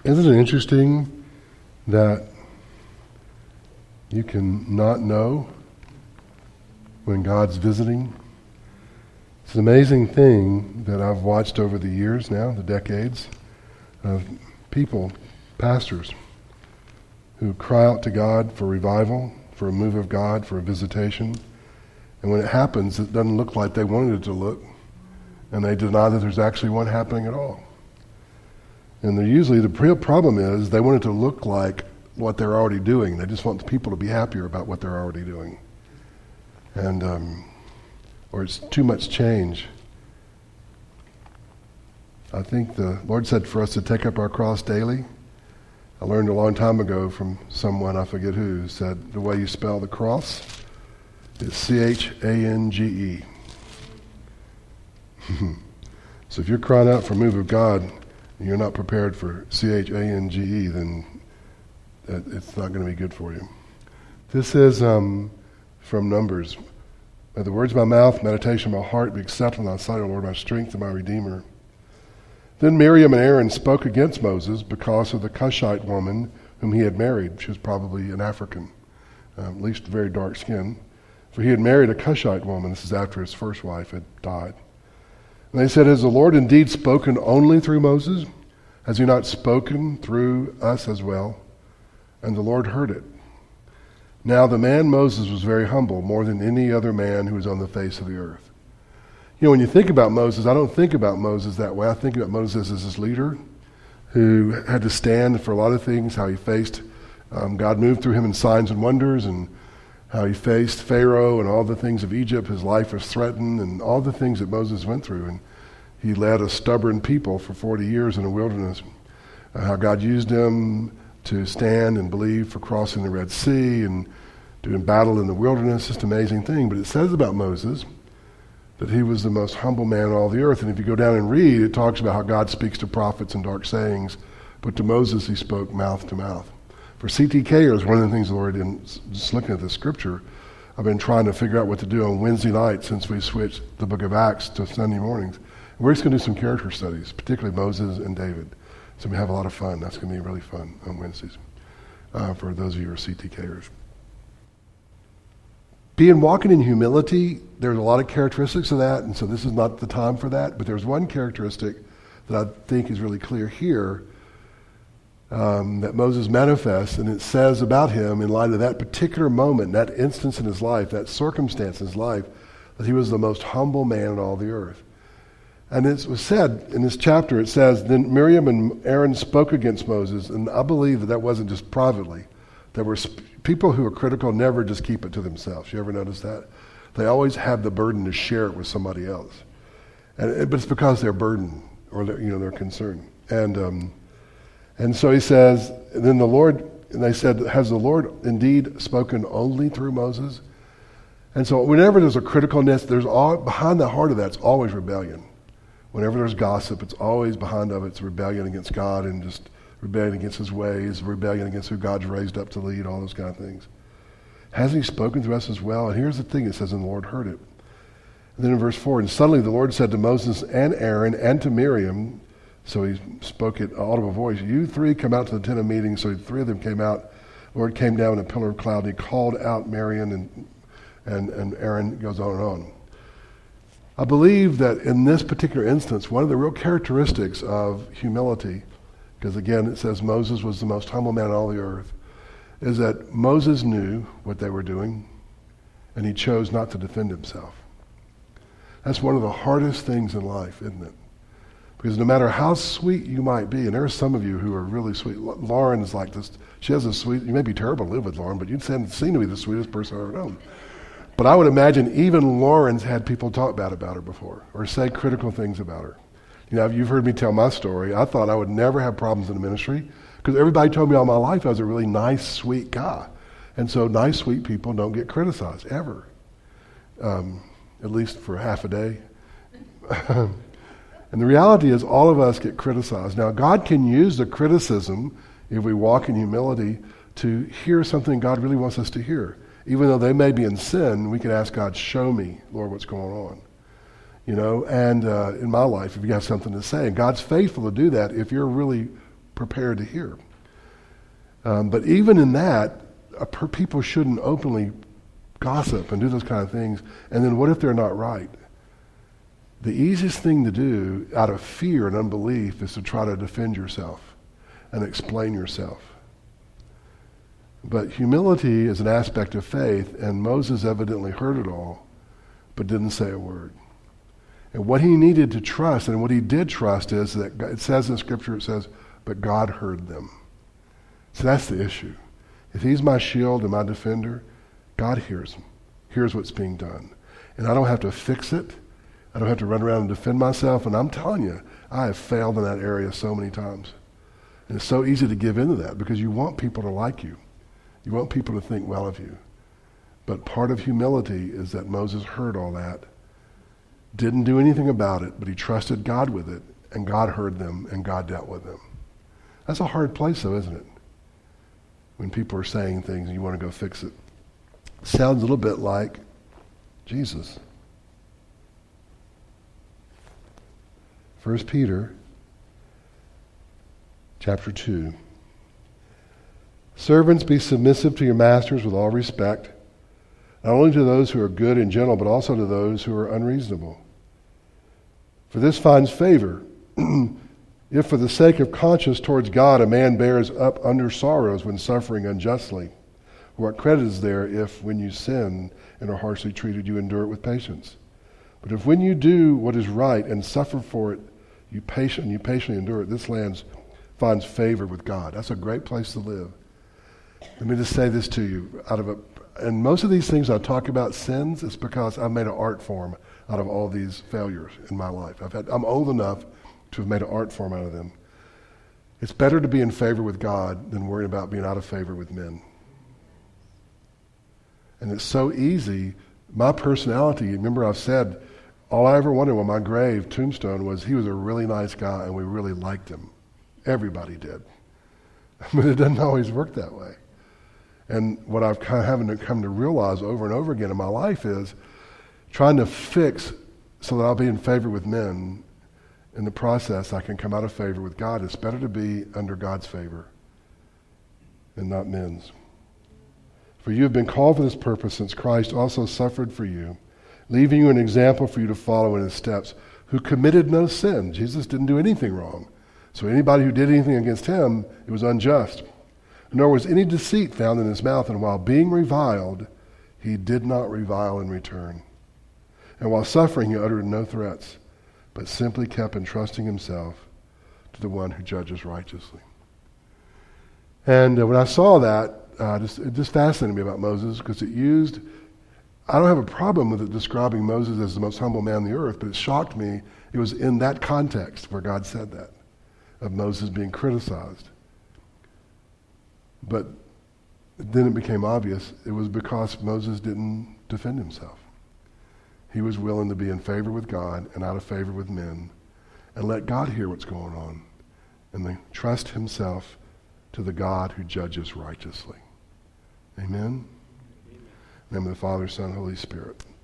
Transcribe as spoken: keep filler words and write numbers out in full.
Isn't it interesting that you can not know when God's visiting? It's an amazing thing that I've watched over the years now, the decades, of people, pastors, who cry out to God for revival, for a move of God, for a visitation. And when it happens, it doesn't look like they wanted it to look. And they deny that there's actually one happening at all. And they're usually, the real problem is they want it to look like what they're already doing. They just want the people to be happier about what they're already doing. And, um, or it's too much change. I think the Lord said for us to take up our cross daily. I learned a long time ago from someone, I forget who, said the way you spell the cross is C H A N G E. So if you're crying out for a move of God and you're not prepared for C H A N G E, then it's not going to be good for you. This is um, from Numbers. May the words of my mouth, meditation of my heart be acceptable in thy sight, O Lord, my strength and my Redeemer. Then Miriam and Aaron spoke against Moses because of the Cushite woman whom he had married. She was probably an African, uh, at least very dark skin. For he had married a Cushite woman. This is after his first wife had died. And they said, has the Lord indeed spoken only through Moses? Has he not spoken through us as well? And the Lord heard it. Now the man Moses was very humble, more than any other man who was on the face of the earth. You know, when you think about Moses, I don't think about Moses that way. I think about Moses as this leader who had to stand for a lot of things, how he faced, um, God moved through him in signs and wonders, and how he faced Pharaoh and all the things of Egypt. His life was threatened, and all the things that Moses went through. And he led a stubborn people for forty years in the wilderness. Uh, how God used him to stand and believe for crossing the Red Sea and doing battle in the wilderness. Just an amazing thing. But it says about Moses that he was the most humble man on all the earth. And if you go down and read, it talks about how God speaks to prophets in dark sayings, but to Moses he spoke mouth to mouth. For C T Kers, one of the things the Lord did, just looking at the scripture, I've been trying to figure out what to do on Wednesday night since we switched the book of Acts to Sunday mornings. We're just going to do some character studies, particularly Moses and David. So we have a lot of fun. That's going to be really fun on Wednesdays uh, for those of you who are C T Kers. Being walking in humility, there's a lot of characteristics of that, and so this is not the time for that, but there's one characteristic that I think is really clear here um, that Moses manifests, and it says about him in light of that particular moment, that instance in his life, that circumstance in his life, that he was the most humble man in all the earth. And it was said in this chapter, it says, then Miriam and Aaron spoke against Moses, and I believe that that wasn't just privately. There were sp- people who are critical never just keep it to themselves. You ever notice that? They always have the burden to share it with somebody else. And it, but it's because they're burdened, or they're, you know, they're concerned. And um, and so he says, and then the Lord, and they said, has the Lord indeed spoken only through Moses? And so whenever there's a criticalness, there's all, behind the heart of that, it's always rebellion. Whenever there's gossip, it's always behind of it, it's rebellion against God and just rebellion against his ways, rebellion against who God's raised up to lead, all those kind of things. Hasn't he spoken to us as well? And here's the thing, it says, and the Lord heard it. And then in verse four, and suddenly the Lord said to Moses and Aaron and to Miriam, so he spoke in audible voice, you three come out to the tent of meeting. So the three of them came out. The Lord came down in a pillar of cloud, and he called out Miriam, and, and, and Aaron goes on and on. I believe that in this particular instance, one of the real characteristics of humility, because again it says Moses was the most humble man on all the earth, is that Moses knew what they were doing, and he chose not to defend himself. That's one of the hardest things in life, isn't it? Because no matter how sweet you might be, and there are some of you who are really sweet. Lauren is like this. She has a sweet, you may be terrible to live with Lauren, but you'd seem to be the sweetest person I've ever known. But I would imagine even Lauren's had people talk bad about her before, or say critical things about her. You know, you've heard me tell my story. I thought I would never have problems in the ministry, because everybody told me all my life I was a really nice, sweet guy. And so nice, sweet people don't get criticized, ever. Um, at least for half a day. And the reality is all of us get criticized. Now, God can use the criticism, if we walk in humility, to hear something God really wants us to hear. Even though they may be in sin, we can ask God, show me, Lord, what's going on. You know, and uh, in my life, if you have something to say, and God's faithful to do that if you're really prepared to hear. Um, but even in that, uh, per, people shouldn't openly gossip and do those kind of things. And then what if they're not right? The easiest thing to do out of fear and unbelief is to try to defend yourself and explain yourself. But humility is an aspect of faith, and Moses evidently heard it all, but didn't say a word. And what he needed to trust, and what he did trust, is that God, it says in Scripture, it says, but God heard them. So that's the issue. If he's my shield and my defender, God hears him, hears what's being done. And I don't have to fix it. I don't have to run around and defend myself. And I'm telling you, I have failed in that area so many times. And it's so easy to give into that because you want people to like you. You want people to think well of you. But part of humility is that Moses heard all that, didn't do anything about it, but he trusted God with it, and God heard them, and God dealt with them. That's a hard place, though, isn't it? When people are saying things and you want to go fix it. Sounds a little bit like Jesus. First Peter chapter two. Servants, be submissive to your masters with all respect, not only to those who are good and gentle, but also to those who are unreasonable. For this finds favor, if for the sake of conscience towards God a man bears up under sorrows when suffering unjustly. What credit is there if, when you sin and are harshly treated, you endure it with patience? But if when you do what is right and suffer for it, you patient, you patiently endure it, this land finds favor with God. That's a great place to live. Let me just say this to you. Out of a, and most of these things I talk about sins, it's because I've made an art form out of all these failures in my life. I've had, I'm old enough to have made an art form out of them. It's better to be in favor with God than worrying about being out of favor with men. And it's so easy. My personality, remember I've said, all I ever wanted on my grave tombstone was he was a really nice guy and we really liked him. Everybody did. But it doesn't always work that way. And what I've kind of having to come to realize over and over again in my life is trying to fix so that I'll be in favor with men. In the process, I can come out of favor with God. It's better to be under God's favor than not men's. For you have been called for this purpose, since Christ also suffered for you, leaving you an example for you to follow in his steps, who committed no sin. Jesus didn't do anything wrong. So anybody who did anything against him, it was unjust. Nor was any deceit found in his mouth, and while being reviled, he did not revile in return. And while suffering, he uttered no threats, but simply kept entrusting himself to the one who judges righteously. And uh, when I saw that, uh, just, it just fascinated me about Moses, because it used, I don't have a problem with it describing Moses as the most humble man on the earth, but it shocked me. It was in that context where God said that, of Moses being criticized. But then it became obvious it was because Moses didn't defend himself. He was willing to be in favor with God and out of favor with men and let God hear what's going on and then trust himself to the God who judges righteously. Amen? In the name of the Father, Son, Holy Spirit.